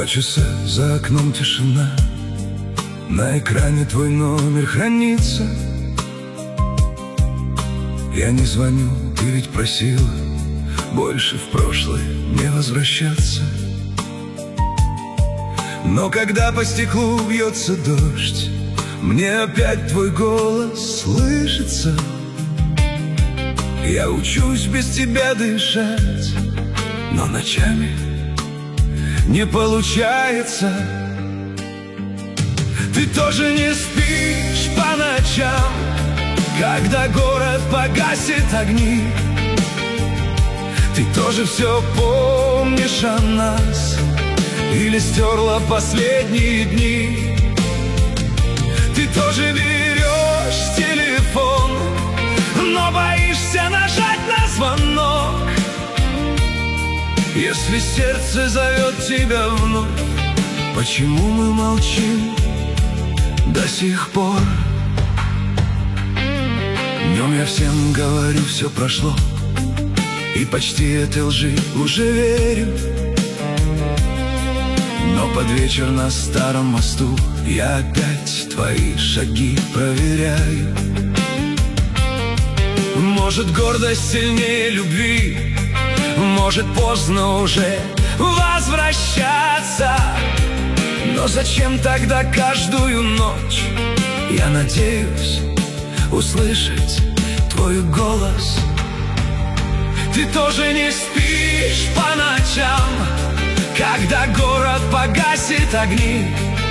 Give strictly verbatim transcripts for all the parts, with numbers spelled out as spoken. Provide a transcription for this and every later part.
Два часа, за окном тишина, на экране твой номер хранится. Я не звоню, ты ведь просила больше в прошлое не возвращаться. Но когда по стеклу бьется дождь, мне опять твой голос слышится. Я учусь без тебя дышать, но ночами не получается. Ты тоже не спишь по ночам, когда город погасит огни. Ты тоже все помнишь о нас или стерла последние дни? Ты тоже берешь телефон, но боишься нажать на звонок. Если сердце зовет тебя вновь, почему мы молчим до сих пор? Днем я всем говорю, все прошло, и почти этой лжи уже верю. Но под вечер на старом мосту я опять твои шаги проверяю. Может, гордость сильнее любви, может, поздно уже возвращаться. Но зачем тогда каждую ночь я надеюсь услышать твой голос? Ты тоже не спишь по ночам, когда город погасит огни.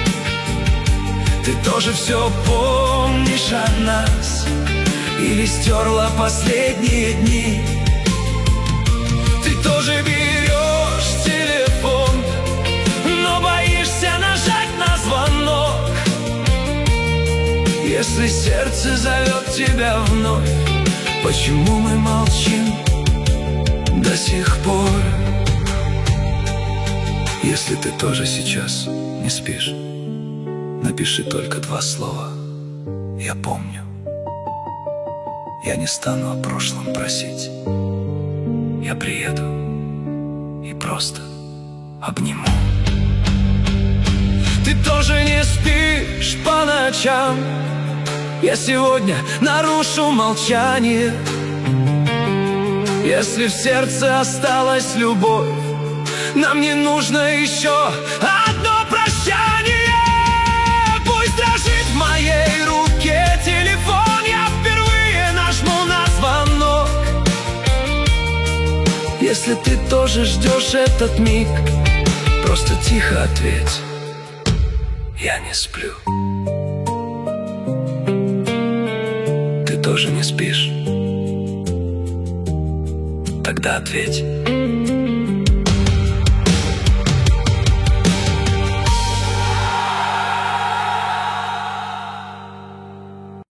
Ты тоже все помнишь о нас или стерла последние дни? Ты тоже берешь телефон, но боишься нажать на звонок. Если сердце зовет тебя вновь, почему мы молчим до сих пор? Если ты тоже сейчас не спишь, напиши только два слова: я помню. Я не стану о прошлом просить. Я приеду и просто обниму. Ты тоже не спишь по ночам, я сегодня нарушу молчание. Если в сердце осталась любовь, нам не нужно еще одно прощание. Пусть дрожит в моей руке телефон, я впервые нажму на звонок. Если ты тоже ждешь этот миг, просто тихо ответь: я не сплю. Ты тоже не спишь? Тогда ответь: